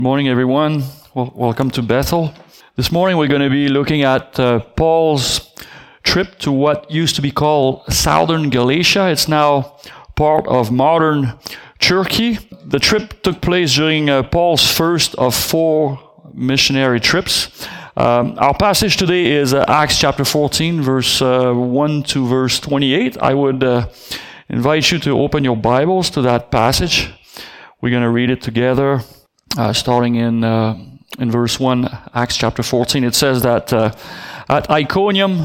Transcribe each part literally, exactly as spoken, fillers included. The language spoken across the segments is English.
Good morning, everyone. Well, welcome to Bethel. This morning we're going to be looking at uh, Paul's trip to what used to be called Southern Galatia. It's now part of modern Turkey. The trip took place during uh, Paul's first of four missionary trips. Um, our passage today is uh, Acts chapter fourteen, verse uh, one to verse twenty-eight. I would uh, invite you to open your Bibles to that passage. We're going to read it together. Uh, starting in uh, in verse one, Acts chapter fourteen, it says that uh, at Iconium,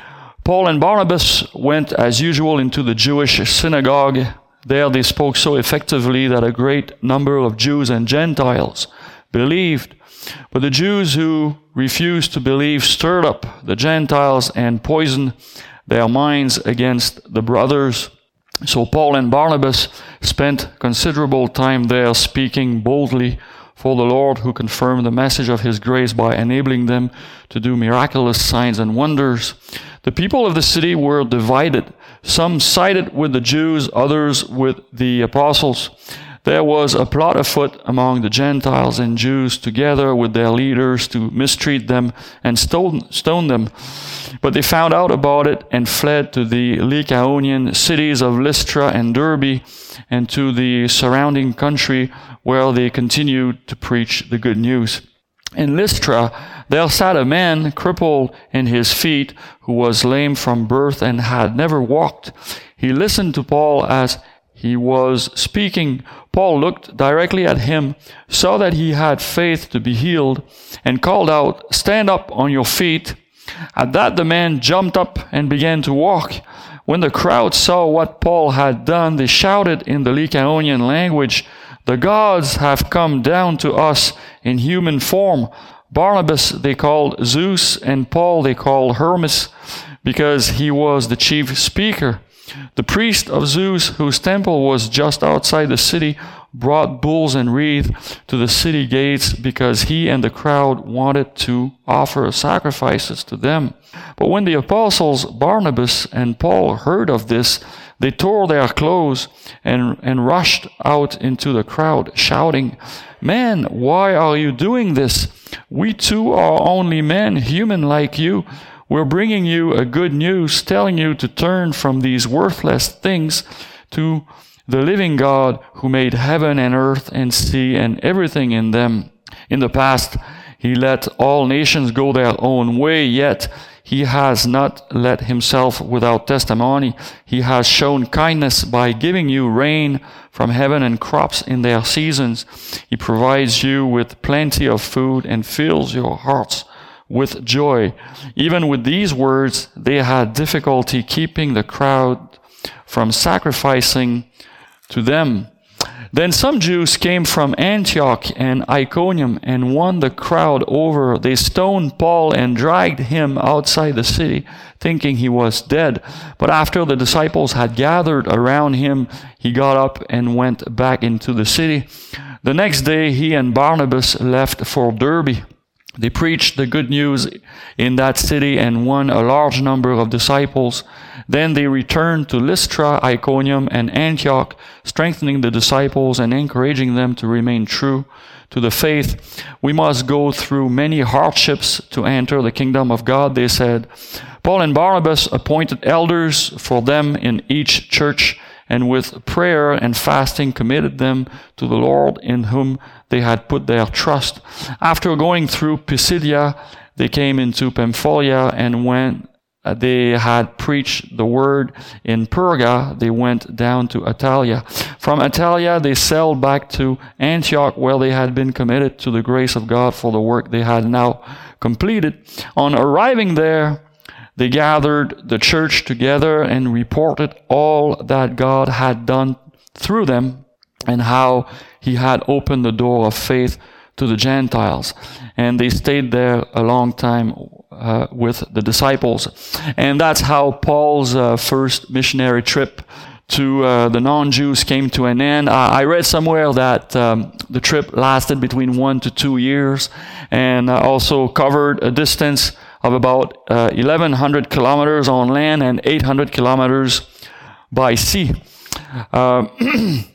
Paul and Barnabas went as usual into the Jewish synagogue. There they spoke so effectively that a great number of Jews and Gentiles believed. But the Jews who refused to believe stirred up the Gentiles and poisoned their minds against the brothers. So Paul and Barnabas spent considerable time there speaking boldly for the Lord, who confirmed the message of his grace by enabling them to do miraculous signs and wonders. The people of the city were divided. Some sided with the Jews, others with the apostles. There was a plot afoot among the Gentiles and Jews, together with their leaders, to mistreat them and stone, stone them. But they found out about it and fled to the Lycaonian cities of Lystra and Derbe and to the surrounding country, where they continued to preach the good news. In Lystra, there sat a man crippled in his feet, who was lame from birth and had never walked. He listened to Paul as he was speaking. Paul looked directly at him, saw that he had faith to be healed, and called out, "Stand up on your feet." At that the man jumped up and began to walk. When the crowd saw what Paul had done, they shouted in the Lycaonian language, "The gods have come down to us in human form." Barnabas they called Zeus, and Paul they called Hermes, because he was the chief speaker. The priest of Zeus, whose temple was just outside the city, brought bulls and wreaths to the city gates because he and the crowd wanted to offer sacrifices to them. But when the apostles Barnabas and Paul heard of this, they tore their clothes and, and rushed out into the crowd, shouting, "Men, why are you doing this? We too are only men, human like you. We're bringing you a good news, telling you to turn from these worthless things to the living God, who made heaven and earth and sea and everything in them. In the past, he let all nations go their own way, yet he has not let himself without testimony. He has shown kindness by giving you rain from heaven and crops in their seasons. He provides you with plenty of food and fills your hearts with joy." Even with these words, they had difficulty keeping the crowd from sacrificing to them. Then some Jews came from Antioch and Iconium and won the crowd over. They stoned Paul and dragged him outside the city, thinking he was dead. But after the disciples had gathered around him, he got up and went back into the city. The next day, he and Barnabas left for Derbe. They preached the good news in that city and won a large number of disciples. Then they returned to Lystra, Iconium, and Antioch, strengthening the disciples and encouraging them to remain true to the faith. "We must go through many hardships to enter the kingdom of God," they said. Paul and Barnabas appointed elders for them in each church, and with prayer and fasting committed them to the Lord, in whom they had put their trust. After going through Pisidia, they came into Pamphylia, and when they had preached the word in Perga, they went down to Attalia. From Attalia, they sailed back to Antioch, where they had been committed to the grace of God for the work they had now completed. On arriving there, they gathered the church together and reported all that God had done through them and how he had opened the door of faith to the Gentiles. And they stayed there a long time uh, with the disciples. And that's how Paul's uh, first missionary trip to uh, the non-Jews came to an end. I, I read somewhere that um, the trip lasted between one to two years and uh, also covered a distance of about uh, eleven hundred kilometers on land and eight hundred kilometers by sea. Uh,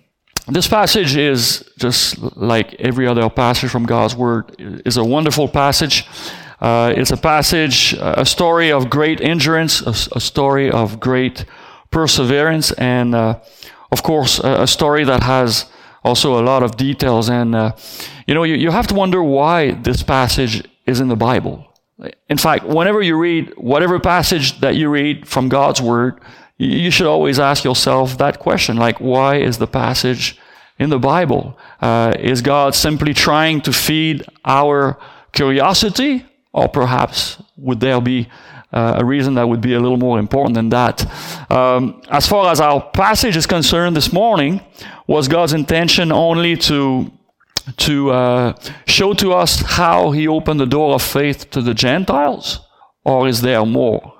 This passage is just like every other passage from God's Word. It's a wonderful passage. Uh, it's a passage, a story of great endurance, a, a story of great perseverance, and uh, of course, a, a story that has also a lot of details. And uh, you know, you, you have to wonder why this passage is in the Bible. In fact, whenever you read whatever passage that you read from God's Word, you should always ask yourself that question, like, why is the passage in the Bible? Uh, is God simply trying to feed our curiosity? Or perhaps would there be uh, a reason that would be a little more important than that? Um, as far as our passage is concerned this morning, was God's intention only to to uh, show to us how He opened the door of faith to the Gentiles? Or is there more?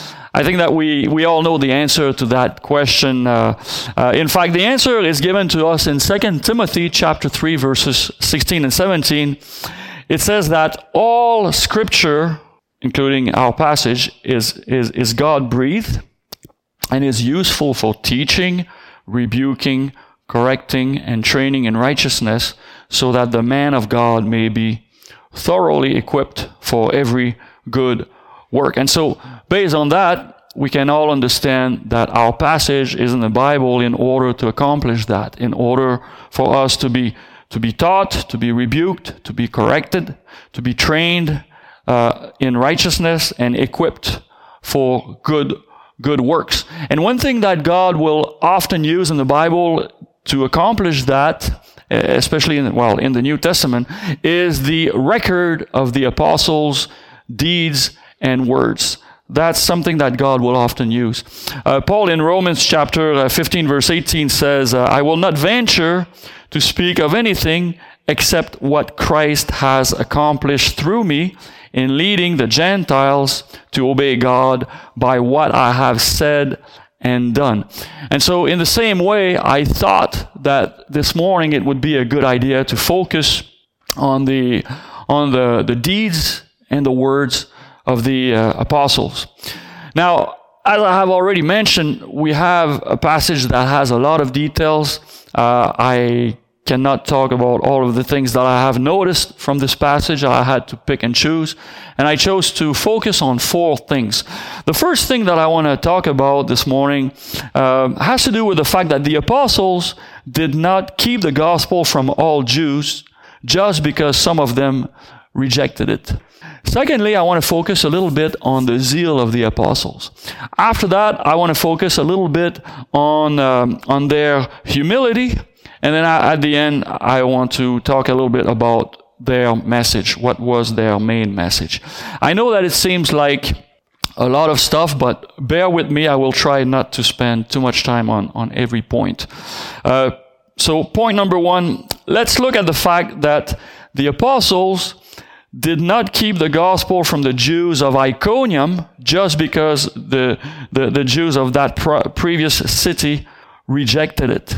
I think that we, we all know the answer to that question. Uh, uh, in fact, the answer is given to us in Second Timothy chapter three, verses sixteen and seventeen. It says that all Scripture, including our passage, is, is, is God-breathed and is useful for teaching, rebuking, correcting, and training in righteousness, so that the man of God may be thoroughly equipped for every good work. And so, based on that, we can all understand that our passage is in the Bible in order to accomplish that, in order for us to be to be taught, to be rebuked, to be corrected, to be trained uh, in righteousness and equipped for good good works. And one thing that God will often use in the Bible to accomplish that, especially in well in the New Testament, is the record of the apostles' deeds and words. That's something that God will often use. Uh, Paul in Romans chapter fifteen, verse eighteen says, uh, I will not venture to speak of anything except what Christ has accomplished through me in leading the Gentiles to obey God by what I have said and done. And so in the same way, I thought that this morning it would be a good idea to focus on the on the, the deeds and the words of the uh, apostles. Now, as I have already mentioned, we have a passage that has a lot of details. Uh, I cannot talk about all of the things that I have noticed from this passage. I had to pick and choose, and I chose to focus on four things. The first thing that I want to talk about this morning uh, has to do with the fact that the apostles did not keep the gospel from all Jews just because some of them rejected it. Secondly, I want to focus a little bit on the zeal of the apostles. After that, I want to focus a little bit on um, on their humility. And then I, at the end, I want to talk a little bit about their message. What was their main message? I know that it seems like a lot of stuff, but bear with me. I will try not to spend too much time on, on every point. Uh, so point number one, let's look at the fact that the apostles did not keep the gospel from the Jews of Iconium just because the, the, the Jews of that pro- previous city rejected it.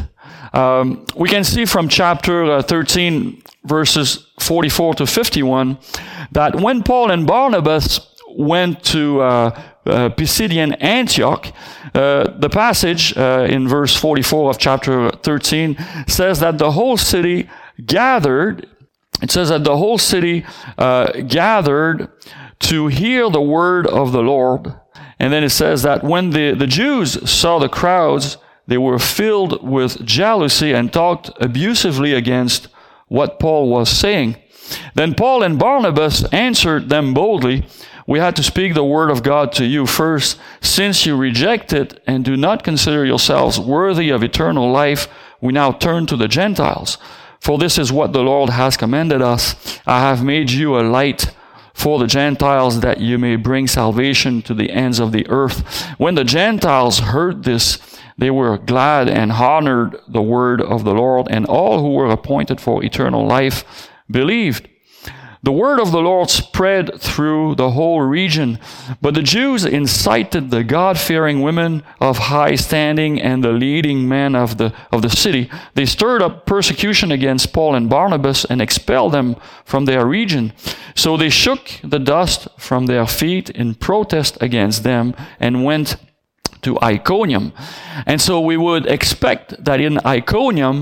Um, we can see from chapter uh, thirteen, verses forty-four to fifty-one, that when Paul and Barnabas went to uh, uh, Pisidian Antioch, uh, the passage uh, in verse forty-four of chapter thirteen says that the whole city gathered. It says that the whole city uh, gathered to hear the word of the Lord. And then it says that when the, the Jews saw the crowds, they were filled with jealousy and talked abusively against what Paul was saying. Then Paul and Barnabas answered them boldly, we had to speak the word of God to you first, since you reject it and do not consider yourselves worthy of eternal life, we now turn to the Gentiles. For this is what the Lord has commanded us. I have made you a light for the Gentiles, that you may bring salvation to the ends of the earth. When the Gentiles heard this, they were glad and honored the word of the Lord, and all who were appointed for eternal life believed. The word of the Lord spread through the whole region, but the Jews incited the God-fearing women of high standing and the leading men of the of the city. They stirred up persecution against Paul and Barnabas and expelled them from their region. So they shook the dust from their feet in protest against them and went to Iconium. And so we would expect that in Iconium,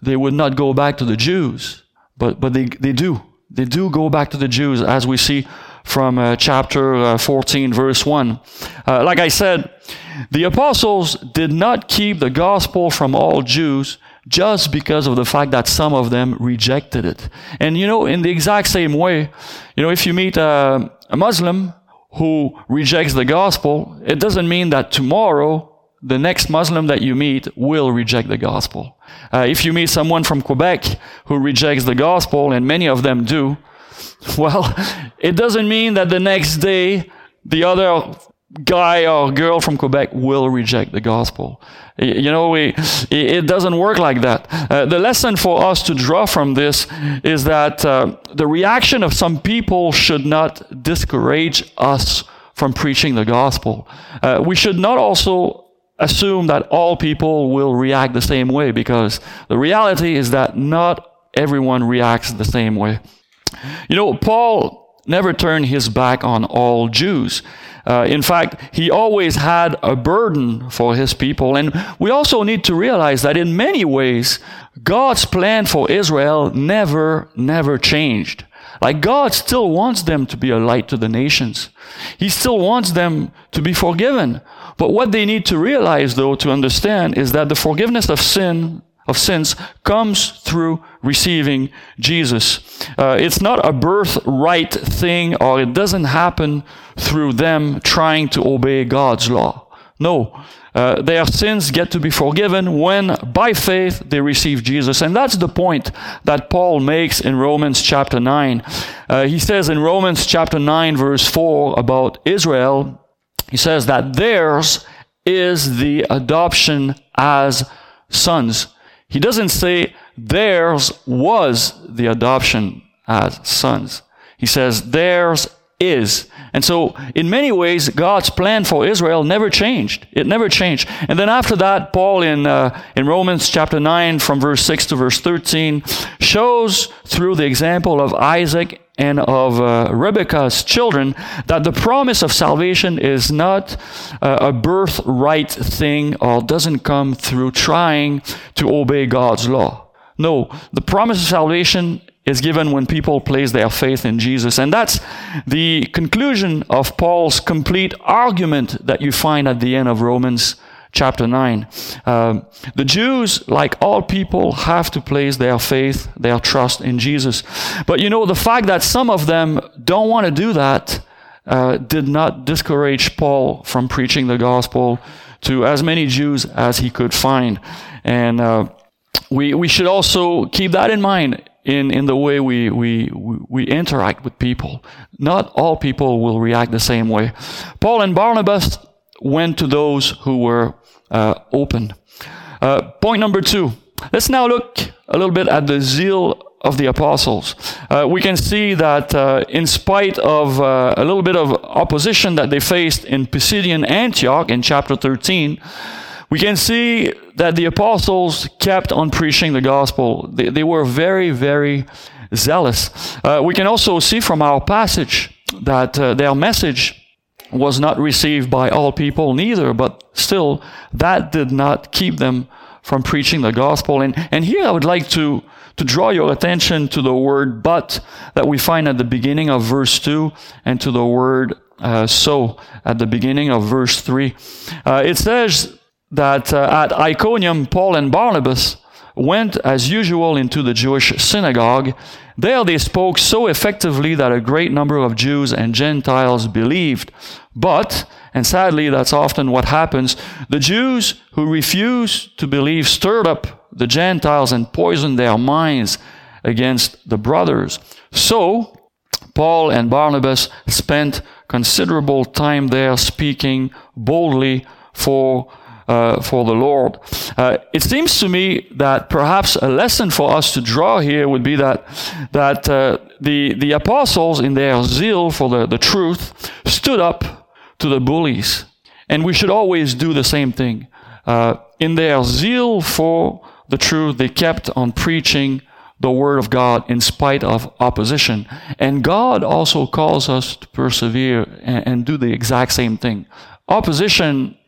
they would not go back to the Jews. But but they, they do. They do go back to the Jews, as we see from uh, chapter uh, fourteen, verse one. Uh, like I said, the apostles did not keep the gospel from all Jews just because of the fact that some of them rejected it. And you know, in the exact same way, you know, if you meet a, a Muslim who rejects the gospel, it doesn't mean that tomorrow the next Muslim that you meet will reject the gospel. Uh, if you meet someone from Quebec who rejects the gospel, and many of them do, well, it doesn't mean that the next day the other guy or girl from Quebec will reject the gospel. You know, we, it doesn't work like that. Uh, the lesson for us to draw from this is that uh, the reaction of some people should not discourage us from preaching the gospel. Uh, we should not also assume that all people will react the same way, because the reality is that not everyone reacts the same way. You know, Paul never turned his back on all Jews. Uh, in fact, he always had a burden for his people. And we also need to realize that in many ways, God's plan for Israel never, never changed. Like, God still wants them to be a light to the nations. He still wants them to be forgiven. But what they need to realize, though, to understand, is that the forgiveness of sin, of sins, comes through receiving Jesus. Uh, it's not a birthright thing, or it doesn't happen through them trying to obey God's law. No. Uh, their sins get to be forgiven when, by faith, they receive Jesus. And that's the point that Paul makes in Romans chapter nine. Uh, he says in Romans chapter nine, verse four, about Israel, he says that theirs is the adoption as sons. He doesn't say theirs was the adoption as sons. He says theirs is. And so, in many ways, God's plan for Israel never changed. It never changed. And then after that, Paul in uh, in Romans chapter nine, from verse six to verse thirteen, shows through the example of Isaac and of uh, Rebekah's children that the promise of salvation is not uh, a birthright thing, or doesn't come through trying to obey God's law. No, the promise of salvation is given when people place their faith in Jesus. And that's the conclusion of Paul's complete argument that you find at the end of Romans chapter nine. Uh, the Jews, like all people, have to place their faith, their trust in Jesus. But you know, the fact that some of them don't want to do that uh, did not discourage Paul from preaching the gospel to as many Jews as he could find. And uh, we we should also keep that in mind in, in the way we, we, we interact with people. Not all people will react the same way. Paul and Barnabas went to those who were uh, open. Uh, point number two. Let's now look a little bit at the zeal of the apostles. Uh, we can see that uh, in spite of uh, a little bit of opposition that they faced in Pisidian Antioch in chapter thirteen, we can see that the apostles kept on preaching the gospel. They, they were very, very zealous. Uh, we can also see from our passage that uh, their message was not received by all people neither, but still, that did not keep them from preaching the gospel. And, and here I would like to, to draw your attention to the word "but" that we find at the beginning of verse two, and to the word uh, "so" at the beginning of verse three. Uh, it says that uh, at Iconium, Paul and Barnabas went as usual into the Jewish synagogue. There they spoke so effectively that a great number of Jews and Gentiles believed. But, and sadly that's often what happens, the Jews who refused to believe stirred up the Gentiles and poisoned their minds against the brothers. So, Paul and Barnabas spent considerable time there speaking boldly for Uh, for the Lord. Uh, it seems to me that perhaps a lesson for us to draw here would be that that uh, the the apostles, in their zeal for the, the truth, stood up to the bullies. And we should always do the same thing. Uh, in their zeal for the truth, they kept on preaching the Word of God in spite of opposition. And God also calls us to persevere and, and do the exact same thing. Opposition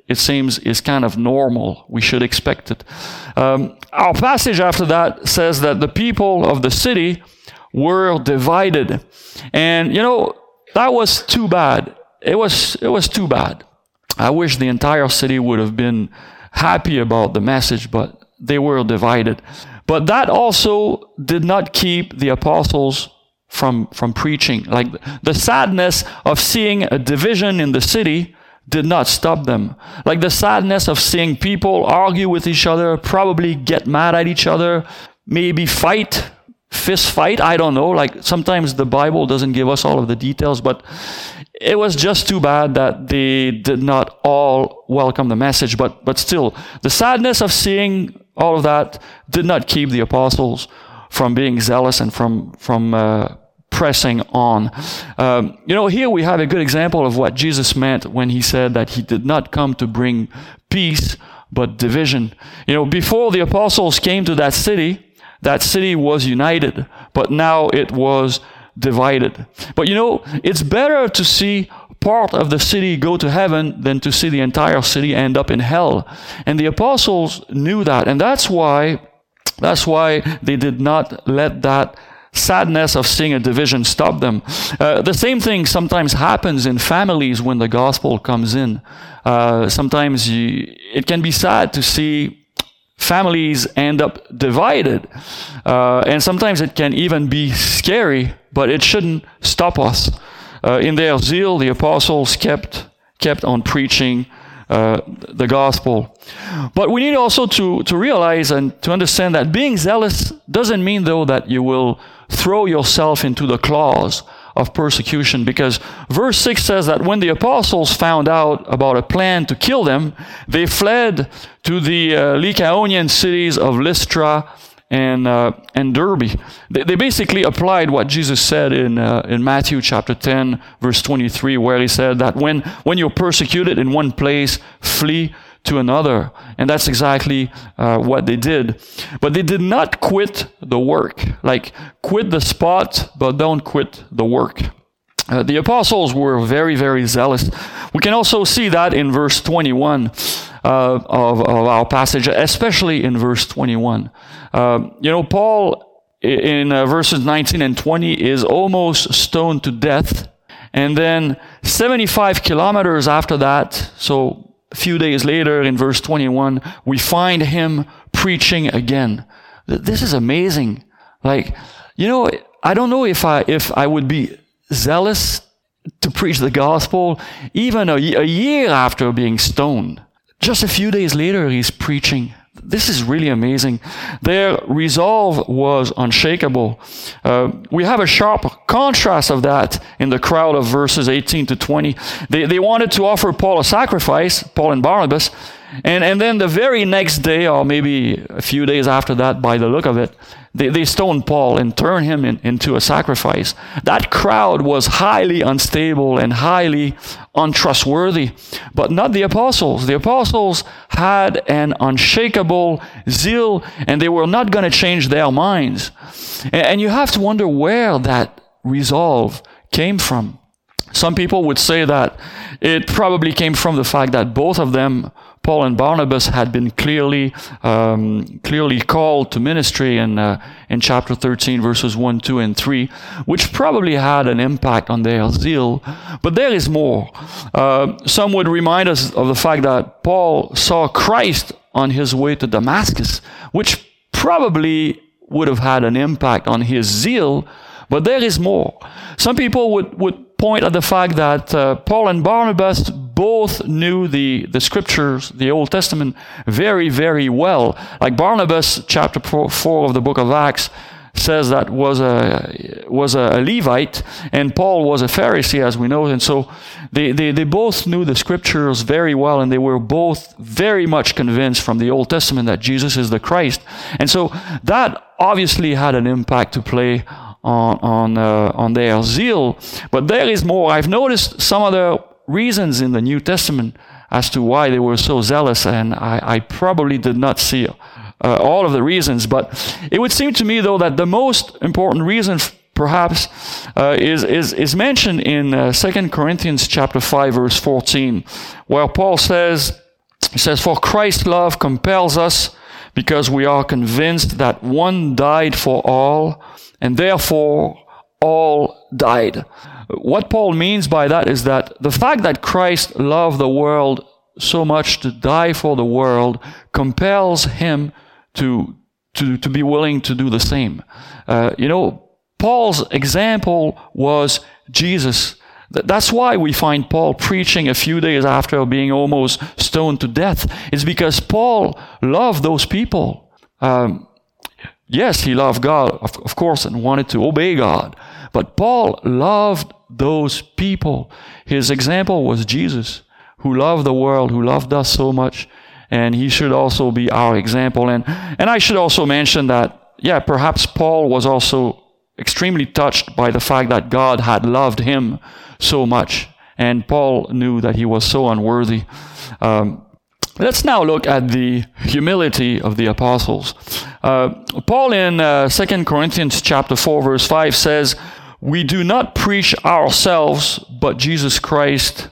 it seems, is kind of normal. We should expect it. Um, our passage after that says that the people of the city were divided. And, you know, that was too bad. It was, it was too bad. I wish the entire city would have been happy about the message, but they were divided. But that also did not keep the apostles from, from preaching. Like, the sadness of seeing a division in the city did not stop them. Like, the sadness of seeing people argue with each other, probably get mad at each other, maybe fight, fist fight, I don't know. Like, sometimes the Bible doesn't give us all of the details, but it was just too bad that they did not all welcome the message. But, but still, the sadness of seeing all of that did not keep the apostles from being zealous and from, from uh, pressing on. Um, you know, here we have a good example of what Jesus meant when he said that he did not come to bring peace, but division. You know, before the apostles came to that city, that city was united, but now it was divided. But you know, it's better to see part of the city go to heaven than to see the entire city end up in hell. And the apostles knew that, and that's why that's why they did not let that sadness of seeing a division stop them. Uh, the same thing sometimes happens in families when the gospel comes in. Uh, sometimes you, it can be sad to see families end up divided. Uh, and sometimes it can even be scary, but it shouldn't stop us. Uh, in their zeal, the apostles kept kept on preaching uh, the gospel. But we need also to, to realize and to understand that being zealous doesn't mean, though, that you will throw yourself into the claws of persecution, because verse six says that when the apostles found out about a plan to kill them, they fled to the uh, Lycaonian cities of Lystra and uh, and Derbe. They, they basically applied what Jesus said in uh, in Matthew chapter ten, verse twenty-three, where he said that when when you're persecuted in one place, flee to another. And that's exactly uh, what they did. But they did not quit the work. Like, quit the spot, but don't quit the work. Uh, the apostles were very, very zealous. We can also see that in verse twenty-one uh, of, of our passage, especially in verse twenty-one. Uh, you know, Paul in uh, verses nineteen and twenty is almost stoned to death. And then seventy-five kilometers after that, so a few days later, in verse twenty-one, we find him preaching again. This is amazing. Like, you know, I don't know if I if I would be zealous to preach the gospel even a, a year after being stoned. Just a few days later, he's preaching. This is really amazing. Their resolve was unshakable. Uh, we have a sharp contrast of that in the crowd of verses eighteen to twenty. They, they wanted to offer Paul a sacrifice, Paul and Barnabas, and, and then the very next day, or maybe a few days after that, by the look of it, they, they stoned Paul and turned him in, into a sacrifice. That crowd was highly unstable and highly untrustworthy, but not the apostles. The apostles had an unshakable zeal, and they were not going to change their minds. And, and you have to wonder where that resolve came from. Some people would say that it probably came from the fact that both of them, Paul and Barnabas, had been clearly um, clearly called to ministry in, uh, in chapter thirteen, verses one, two, and three, which probably had an impact on their zeal. But there is more. Uh, some would remind us of the fact that Paul saw Christ on his way to Damascus, which probably would have had an impact on his zeal. But there is more. Some people would, would point at the fact that uh, Paul and Barnabas both knew the, the scriptures, the Old Testament, very, very well. Like Barnabas, chapter four of the book of Acts, says that was a was a Levite, and Paul was a Pharisee, as we know. And so they, they, they both knew the scriptures very well, and they were both very much convinced from the Old Testament that Jesus is the Christ. And so that obviously had an impact to play on on uh, on their zeal. But there is more. I've noticed some other reasons in the New Testament as to why they were so zealous, and I, I probably did not see uh, all of the reasons, but it would seem to me, though, that the most important reason perhaps uh, is, is is mentioned in uh, Second Corinthians chapter five, verse fourteen, where Paul says, He says, "For Christ's love compels us, because we are convinced that one died for all, and therefore all died." What Paul means by that is that the fact that Christ loved the world so much to die for the world compels him to to, to be willing to do the same. Uh, you know, Paul's example was Jesus. That's why we find Paul preaching a few days after being almost stoned to death. It's because Paul loved those people. Um, yes, he loved God, of, of course, and wanted to obey God. But Paul loved those people. His example was Jesus, who loved the world, who loved us so much. And he should also be our example. And, and I should also mention that, yeah, perhaps Paul was also extremely touched by the fact that God had loved him so much. And Paul knew that he was so unworthy. Um, let's now look at the humility of the apostles. Uh, Paul in uh, Second Corinthians chapter four, verse five says, "We do not preach ourselves, but Jesus Christ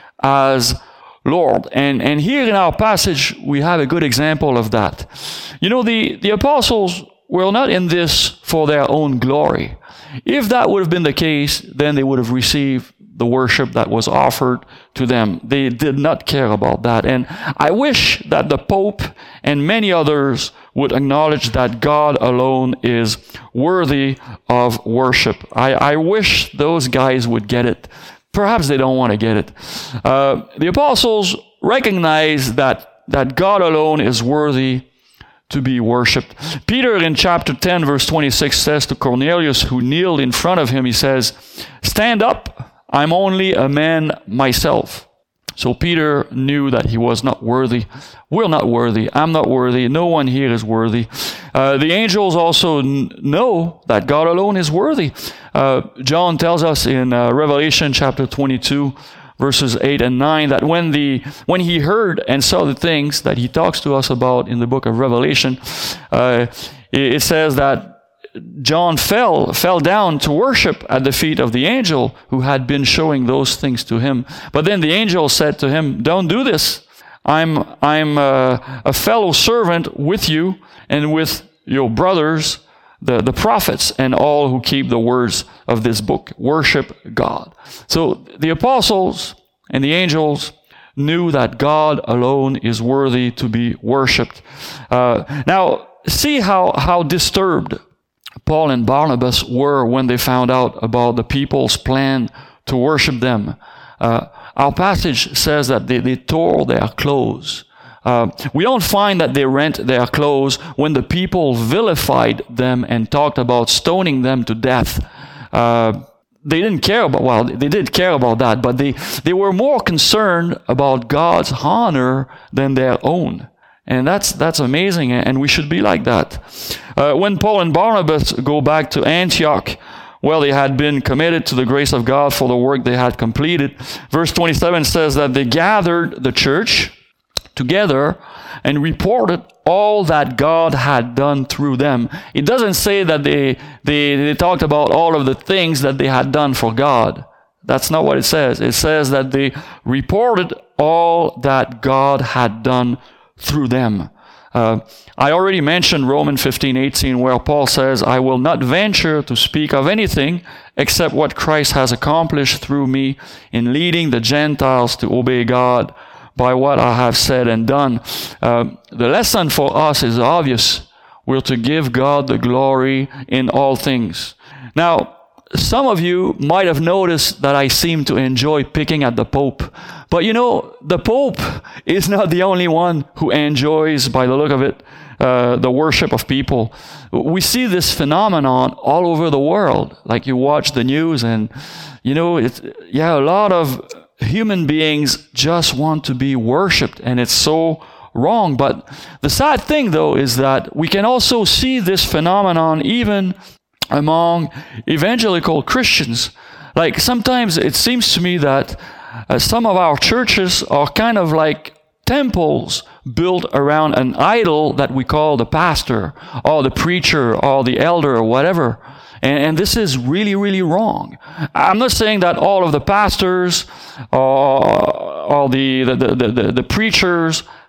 as Lord." And and here in our passage, we have a good example of that. You know, the, the apostles were not in this for their own glory. If that would have been the case, then they would have received the worship that was offered to them. They did not care about that. And I wish that the Pope and many others would acknowledge that God alone is worthy of worship. I, I wish those guys would get it. Perhaps they don't want to get it. Uh, the apostles recognize that, that God alone is worthy to be worshipped. Peter in chapter ten, verse twenty-six says to Cornelius, who kneeled in front of him, he says, "Stand up, I'm only a man myself." So Peter knew that he was not worthy. We're not worthy. I'm not worthy. No one here is worthy. Uh, the angels also n- know that God alone is worthy. Uh, John tells us in uh, Revelation chapter twenty-two, verses eight and nine, that when the when he heard and saw the things that he talks to us about in the book of Revelation, uh, it, it says that John fell fell down to worship at the feet of the angel who had been showing those things to him. But then the angel said to him, "Don't do this. I'm I'm a, a fellow servant with you and with your brothers, the, the prophets, and all who keep the words of this book. Worship God." So the apostles and the angels knew that God alone is worthy to be worshipped. Uh, now, see how, how disturbed Paul and Barnabas were when they found out about the people's plan to worship them. Uh, our passage says that they, they tore their clothes. Uh, we don't find that they rent their clothes when the people vilified them and talked about stoning them to death. Uh, they didn't care about, well, they did care about that, but they, they were more concerned about God's honor than their own. And that's that's amazing, and we should be like that. Uh, when Paul and Barnabas go back to Antioch, well, they had been committed to the grace of God for the work they had completed. Verse twenty-seven says that they gathered the church together and reported all that God had done through them. It doesn't say that they, they, they talked about all of the things that they had done for God. That's not what it says. It says that they reported all that God had done through them. Uh, I already mentioned Romans fifteen eighteen, where Paul says, "I will not venture to speak of anything except what Christ has accomplished through me in leading the Gentiles to obey God by what I have said and done." Uh, the lesson for us is obvious. We're to give God the glory in all things. Now, some of you might have noticed that I seem to enjoy picking at the Pope. But you know, the Pope is not the only one who enjoys, by the look of it, uh, the worship of people. We see this phenomenon all over the world. Like you watch the news and, you know, it's, yeah, a lot of human beings just want to be worshipped, and it's so wrong. But the sad thing, though, is that we can also see this phenomenon even among evangelical Christians. Like sometimes it seems to me that uh, some of our churches are kind of like temples built around an idol that we call the pastor or the preacher or the elder or whatever. And, and this is really, really wrong. I'm not saying that all of the pastors or, or the, the, the, the, the preachers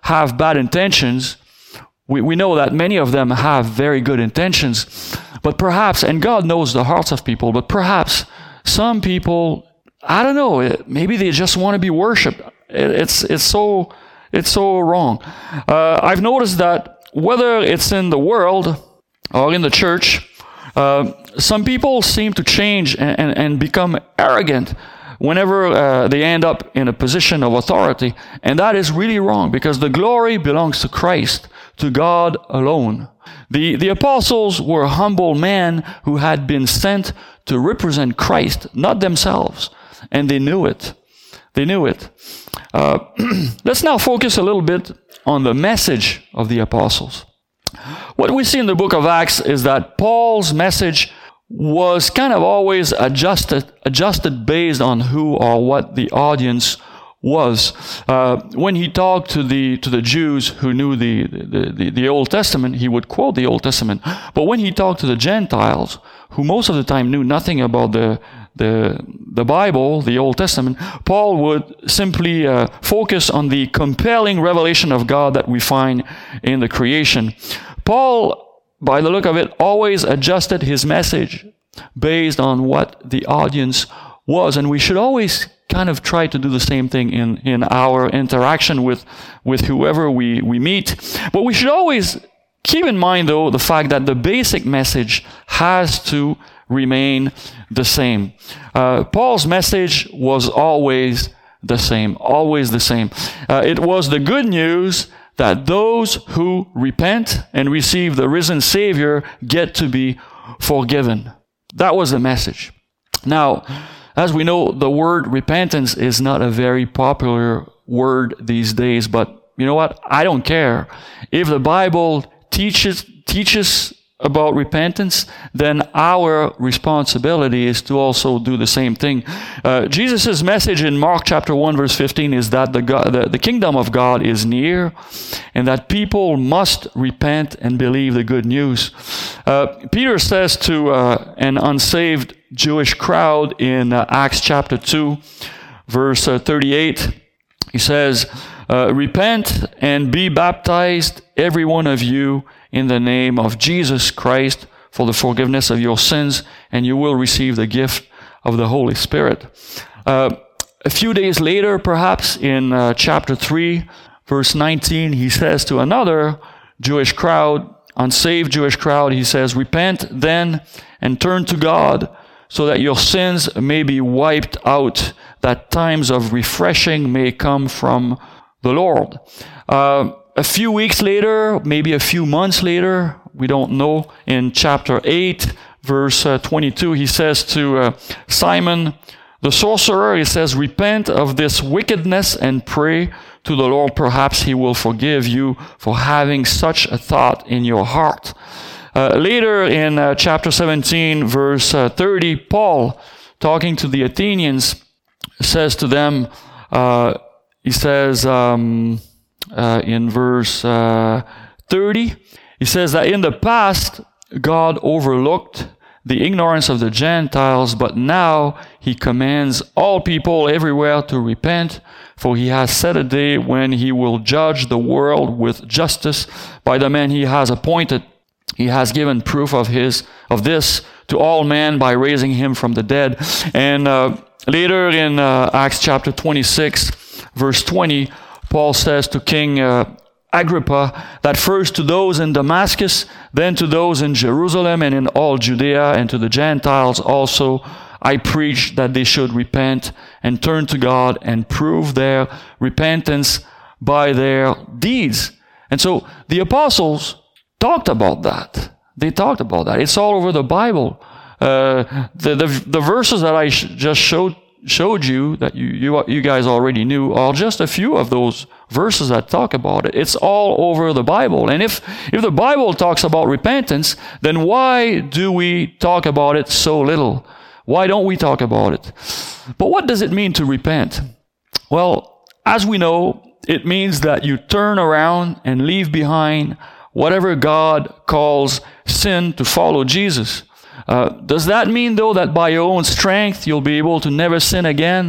have bad intentions. We, we know that many of them have very good intentions. But perhaps, and God knows the hearts of people, but perhaps some people, I don't know, maybe they just want to be worshipped. It's, it's, so, it's so wrong. Uh, I've noticed that whether it's in the world or in the church, uh, some people seem to change and, and, and become arrogant whenever uh, they end up in a position of authority. And that is really wrong, because the glory belongs to Christ, to God alone. The, the apostles were humble men who had been sent to represent Christ, not themselves. And they knew it. They knew it. Uh, let's now focus a little bit on the message of the apostles. What we see in the book of Acts is that Paul's message was kind of always adjusted, adjusted based on who or what the audience was. Uh, when he talked to the to the Jews who knew the, the, the, the Old Testament, he would quote the Old Testament. But when he talked to the Gentiles, who most of the time knew nothing about the the the Bible, the Old Testament, Paul would simply uh, focus on the compelling revelation of God that we find in the creation. Paul, by the look of it, always adjusted his message based on what the audience was. And we should always kind of try to do the same thing in, in our interaction with, with whoever we, we meet. But we should always keep in mind, though, the fact that the basic message has to remain the same. Uh, Paul's message was always the same, always the same. Uh, it was the good news that those who repent and receive the risen Savior get to be forgiven. That was the message. Now, as we know, the word repentance is not a very popular word these days, but you know what? I don't care. If the Bible teaches teaches about repentance, then our responsibility is to also do the same thing. Uh, Jesus' message in Mark chapter one verse fifteen is that the, God, the, the kingdom of God is near, and that people must repent and believe the good news. Uh, Peter says to uh, an unsaved Jewish crowd in uh, Acts chapter two verse uh, thirty-eight, he says, uh, repent and be baptized, every one of you, in the name of Jesus Christ for the forgiveness of your sins, and you will receive the gift of the Holy Spirit. Uh, a few days later, perhaps, in uh, chapter three, verse nineteen, he says to another Jewish crowd, unsaved Jewish crowd, he says, repent then and turn to God so that your sins may be wiped out, that times of refreshing may come from the Lord. Uh, A few weeks later, maybe a few months later, we don't know, in chapter eight, verse uh, twenty-two, he says to uh, Simon the sorcerer, he says, repent of this wickedness and pray to the Lord. Perhaps he will forgive you for having such a thought in your heart. Uh, later in uh, chapter seventeen, verse uh, thirty, Paul, talking to the Athenians, says to them, uh, he says, um, Uh, in verse uh, thirty, he says that in the past, God overlooked the ignorance of the Gentiles, but now he commands all people everywhere to repent, for he has set a day when he will judge the world with justice by the man he has appointed. He has given proof of his of this to all men by raising him from the dead. And uh, later in uh, Acts chapter twenty-six, verse twenty, Paul says to King uh, Agrippa that first to those in Damascus, then to those in Jerusalem and in all Judea, and to the Gentiles also, I preach that they should repent and turn to God and prove their repentance by their deeds. And so the apostles talked about that. They talked about that. It's all over the Bible. Uh, the, the the verses that I sh- just showed showed you that you, you you guys already knew are just a few of those verses that talk about it. It's all over the Bible. And if if the Bible talks about repentance, then why do we talk about it so little? Why don't we talk about it? But what does it mean to repent? Well, as we know, it means that you turn around and leave behind whatever God calls sin to follow Jesus. Uh, does that mean, though, that by your own strength you'll be able to never sin again?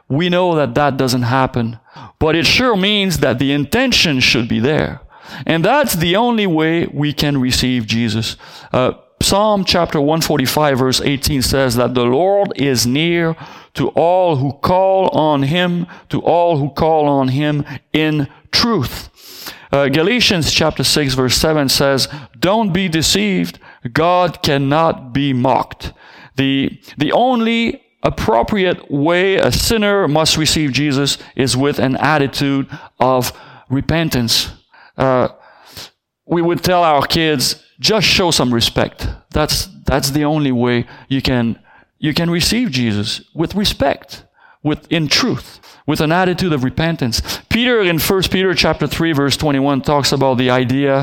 We know that that doesn't happen. But it sure means that the intention should be there. And that's the only way we can receive Jesus. Uh, Psalm chapter one forty-five verse eighteen says that the Lord is near to all who call on Him, to all who call on Him in truth. Uh, Galatians chapter six verse seven says, don't be deceived, God cannot be mocked. The, the only appropriate way a sinner must receive Jesus is with an attitude of repentance. Uh, we would tell our kids, just show some respect. That's that's the only way you can you can receive Jesus, with respect, with in truth, with an attitude of repentance. Peter in First Peter chapter three verse twenty-one talks about the idea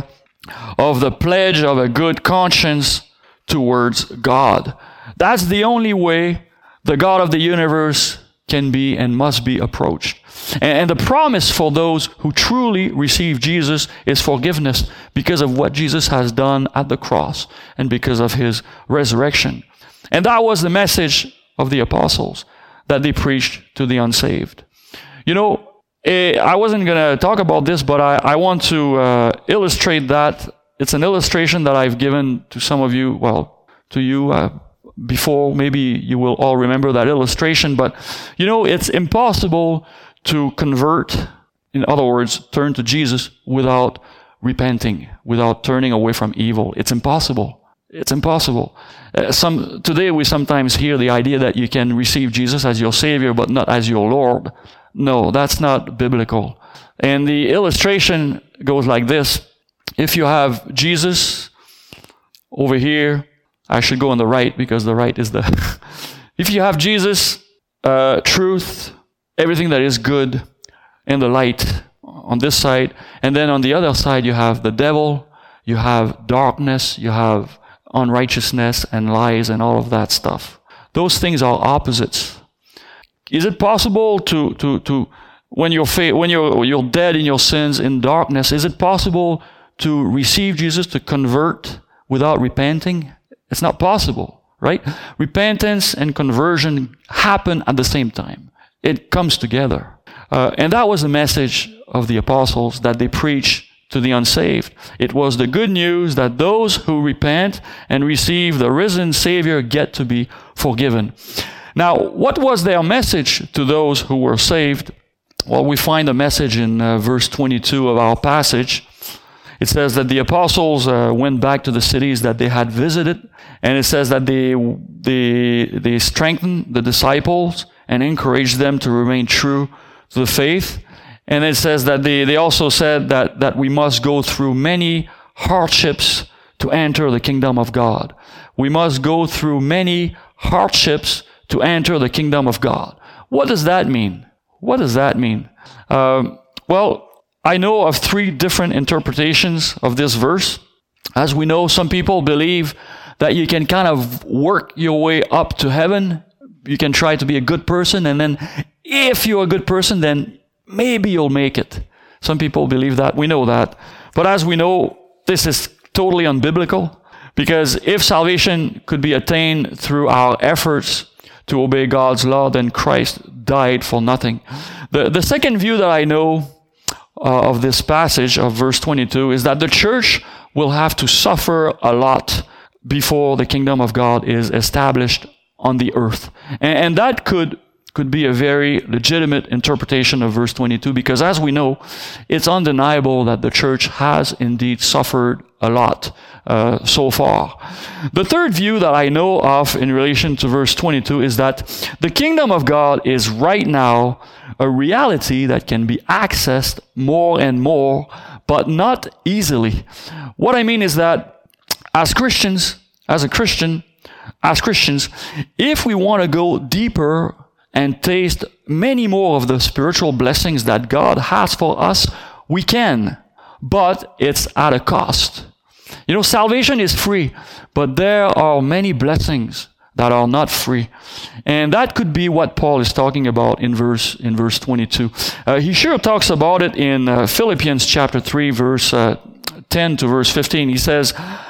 of the pledge of a good conscience towards God. That's the only way the God of the universe can be and must be approached. And the promise for those who truly receive Jesus is forgiveness because of what Jesus has done at the cross and because of His resurrection. And that was the message of the apostles that they preached to the unsaved. You know, I wasn't going to talk about this, but I, I want to uh, illustrate that. It's an illustration that I've given to some of you, well, to you uh, before. Maybe you will all remember that illustration. But, you know, it's impossible to convert, in other words, turn to Jesus without repenting, without turning away from evil. It's impossible. It's impossible. Uh, some today we sometimes hear the idea that you can receive Jesus as your Savior, but not as your Lord. No, that's not biblical. And the illustration goes like this. If you have Jesus over here, I should go on the right because the right is the... If you have Jesus, uh, truth, everything that is good, and the light on this side, and then on the other side you have the devil, you have darkness, you have unrighteousness and lies and all of that stuff. Those things are opposites. Is it possible to to to when you're fa- when you're you're dead in your sins in darkness, is it possible to receive Jesus, to convert without repenting? It's not possible, right? Repentance and conversion happen at the same time. It comes together. Uh, and that was the message of the apostles that they preached to the unsaved. It was the good news that those who repent and receive the risen Savior get to be forgiven. Now, what was their message to those who were saved? Well, we find a message in uh, verse twenty-two of our passage. It says that the apostles uh, went back to the cities that they had visited, and it says that they they they strengthened the disciples and encouraged them to remain true to the faith. And it says that they, they also said that, that we must go through many hardships to enter the kingdom of God. We must go through many hardships to enter the kingdom of God. What does that mean? What does that mean? Um, well, I know of three different interpretations of this verse. As we know, some people believe that you can kind of work your way up to heaven. You can try to be a good person, and then if you're a good person, then maybe you'll make it. Some people believe that. We know that. But as we know, this is totally unbiblical, because if salvation could be attained through our efforts to obey God's law, then Christ died for nothing. The, the second view that I know uh, of this passage of verse twenty-two is that the church will have to suffer a lot before the kingdom of God is established on the earth. And, and that could could be a very legitimate interpretation of verse twenty-two, because as we know, it's undeniable that the church has indeed suffered a lot uh, so far. The third view that I know of in relation to verse twenty-two is that the kingdom of God is right now a reality that can be accessed more and more, but not easily. What I mean is that as Christians, as a Christian, as Christians, if we want to go deeper and taste many more of the spiritual blessings that God has for us, we can, but it's at a cost. You know, salvation is free, but there are many blessings that are not free. And that could be what Paul is talking about in verse in verse twenty-two. Uh, he sure talks about it in uh, Philippians chapter three, verse uh, ten to verse fifteen. He says,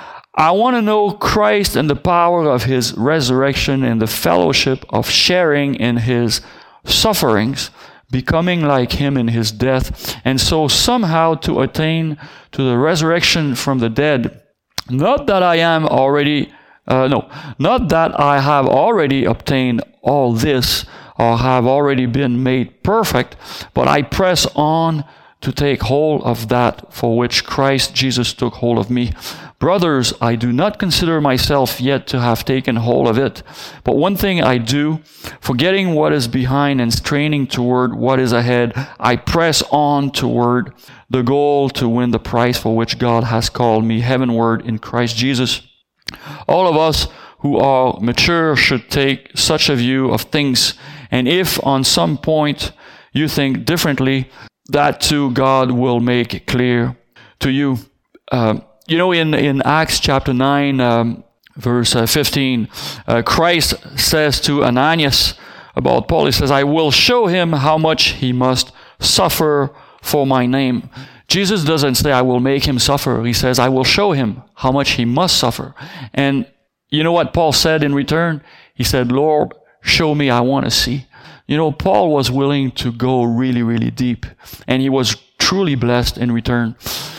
I want to know Christ and the power of His resurrection and the fellowship of sharing in His sufferings, becoming like him in his death, and so somehow to attain to the resurrection from the dead. Not that I am already, uh, no, not that I have already obtained all this, or have already been made perfect, but I press on to take hold of that for which Christ Jesus took hold of me. Brothers, I do not consider myself yet to have taken hold of it. But one thing I do, forgetting what is behind and straining toward what is ahead, I press on toward the goal to win the prize for which God has called me heavenward in Christ Jesus. All of us who are mature should take such a view of things. And if on some point you think differently, that too God will make clear to you. Uh, you know, in, in Acts chapter nine, um, verse uh, fifteen, uh, Christ says to Ananias about Paul, he says, I will show him how much he must suffer for my name. Jesus doesn't say, I will make him suffer. He says, I will show him how much he must suffer. And you know what Paul said in return? He said, Lord, show me, I want to see. You know, Paul was willing to go really, really deep, and he was truly blessed in return.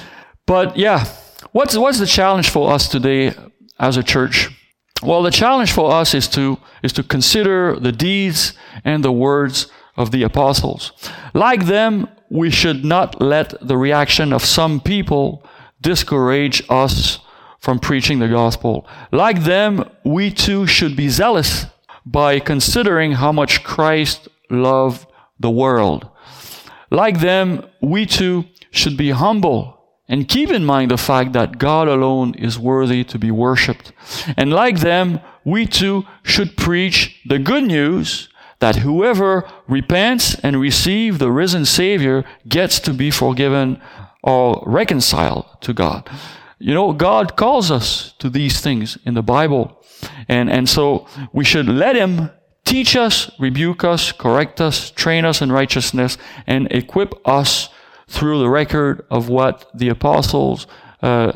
But yeah, what's what's the challenge for us today as a church? Well, the challenge for us is to is to consider the deeds and the words of the apostles. Like them, we should not let the reaction of some people discourage us from preaching the gospel. Like them, we too should be zealous by considering how much Christ loved the world. Like them, we too should be humble and keep in mind the fact that God alone is worthy to be worshipped. And like them, we too should preach the good news that whoever repents and receives the risen Savior gets to be forgiven or reconciled to God. You know, God calls us to these things in the Bible. And and so we should let him teach us, rebuke us, correct us, train us in righteousness, and equip us through the record of what the apostles uh,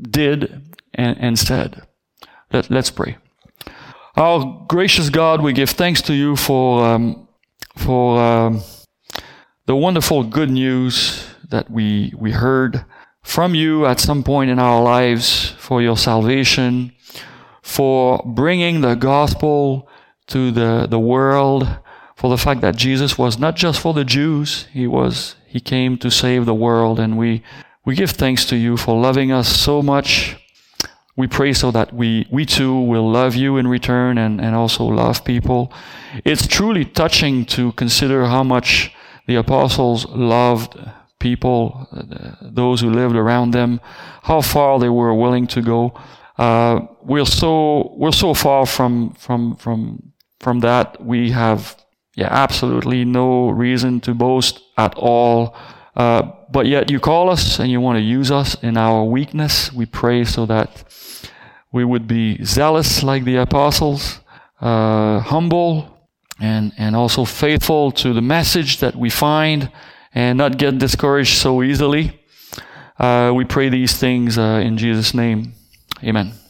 did and, and said. Let, let's pray. Our gracious God, we give thanks to you for um, for um, the wonderful good news that we we heard from you at some point in our lives, for your salvation, for bringing the gospel to the, the world, for the fact that Jesus was not just for the Jews, he was he came to save the world, and we we give thanks to you for loving us so much. We pray so that we we too will love you in return, and, and also love people. It's truly touching to consider how much the apostles loved people, those who lived around them, how far they were willing to go. Uh, we're so we're so far from from from from that. We have yeah absolutely no reason to boast at all. Uh, but yet you call us and you want to use us in our weakness. We pray so that we would be zealous like the apostles, uh, humble, and and also faithful to the message that we find, and not get discouraged so easily. Uh, we pray these things uh, in Jesus' name. Amen.